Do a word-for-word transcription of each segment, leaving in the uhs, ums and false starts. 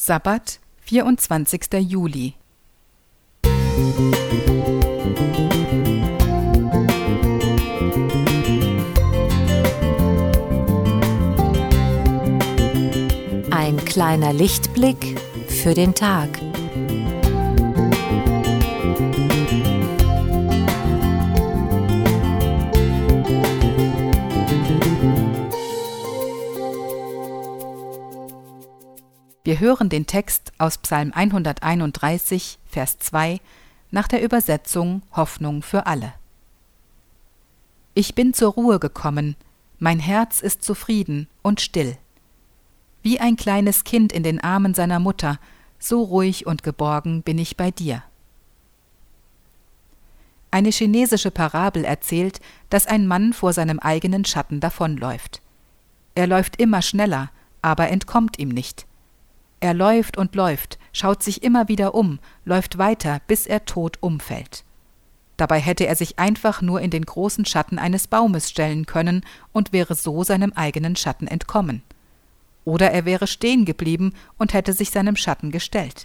Sabbat, vierundzwanzigster Juli. Ein kleiner Lichtblick für den Tag. Wir hören den Text aus Psalm hunderteinunddreißig, Vers zwei, nach der Übersetzung Hoffnung für alle. Ich bin zur Ruhe gekommen, mein Herz ist zufrieden und still. Wie ein kleines Kind in den Armen seiner Mutter, so ruhig und geborgen bin ich bei dir. Eine chinesische Parabel erzählt, dass ein Mann vor seinem eigenen Schatten davonläuft. Er läuft immer schneller, aber entkommt ihm nicht. Er läuft und läuft, schaut sich immer wieder um, läuft weiter, bis er tot umfällt. Dabei hätte er sich einfach nur in den großen Schatten eines Baumes stellen können und wäre so seinem eigenen Schatten entkommen. Oder er wäre stehen geblieben und hätte sich seinem Schatten gestellt.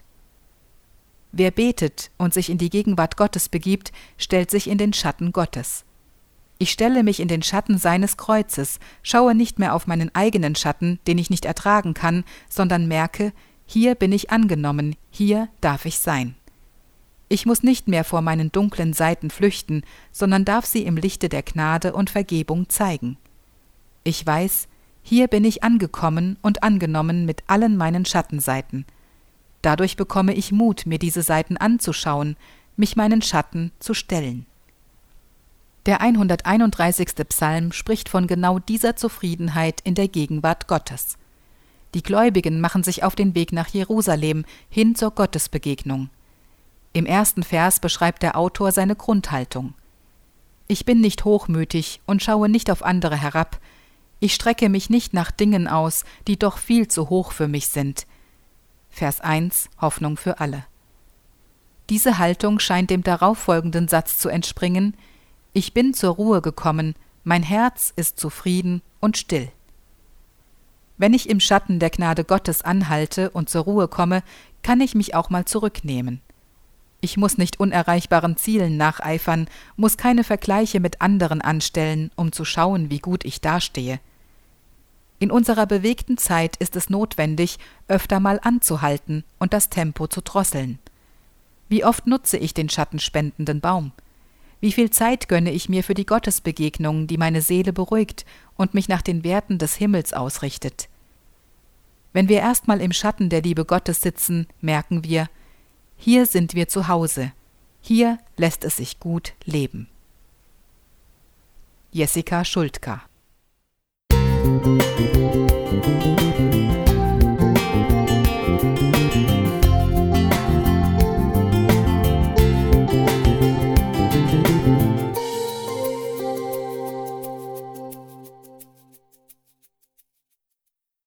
Wer betet und sich in die Gegenwart Gottes begibt, stellt sich in den Schatten Gottes. Ich stelle mich in den Schatten seines Kreuzes, schaue nicht mehr auf meinen eigenen Schatten, den ich nicht ertragen kann, sondern merke, hier bin ich angenommen, hier darf ich sein. Ich muss nicht mehr vor meinen dunklen Seiten flüchten, sondern darf sie im Lichte der Gnade und Vergebung zeigen. Ich weiß, hier bin ich angekommen und angenommen mit allen meinen Schattenseiten. Dadurch bekomme ich Mut, mir diese Seiten anzuschauen, mich meinen Schatten zu stellen. Der hunderteinunddreißigste Psalm spricht von genau dieser Zufriedenheit in der Gegenwart Gottes. Die Gläubigen machen sich auf den Weg nach Jerusalem, hin zur Gottesbegegnung. Im ersten Vers beschreibt der Autor seine Grundhaltung. Ich bin nicht hochmütig und schaue nicht auf andere herab. Ich strecke mich nicht nach Dingen aus, die doch viel zu hoch für mich sind. Vers eins, Hoffnung für alle. Diese Haltung scheint dem darauffolgenden Satz zu entspringen: Ich bin zur Ruhe gekommen, mein Herz ist zufrieden und still. Wenn ich im Schatten der Gnade Gottes anhalte und zur Ruhe komme, kann ich mich auch mal zurücknehmen. Ich muss nicht unerreichbaren Zielen nacheifern, muss keine Vergleiche mit anderen anstellen, um zu schauen, wie gut ich dastehe. In unserer bewegten Zeit ist es notwendig, öfter mal anzuhalten und das Tempo zu drosseln. Wie oft nutze ich den schattenspendenden Baum? Wie viel Zeit gönne ich mir für die Gottesbegegnung, die meine Seele beruhigt und mich nach den Werten des Himmels ausrichtet? Wenn wir erstmal im Schatten der Liebe Gottes sitzen, merken wir, hier sind wir zu Hause, hier lässt es sich gut leben. Jessica Schuldka.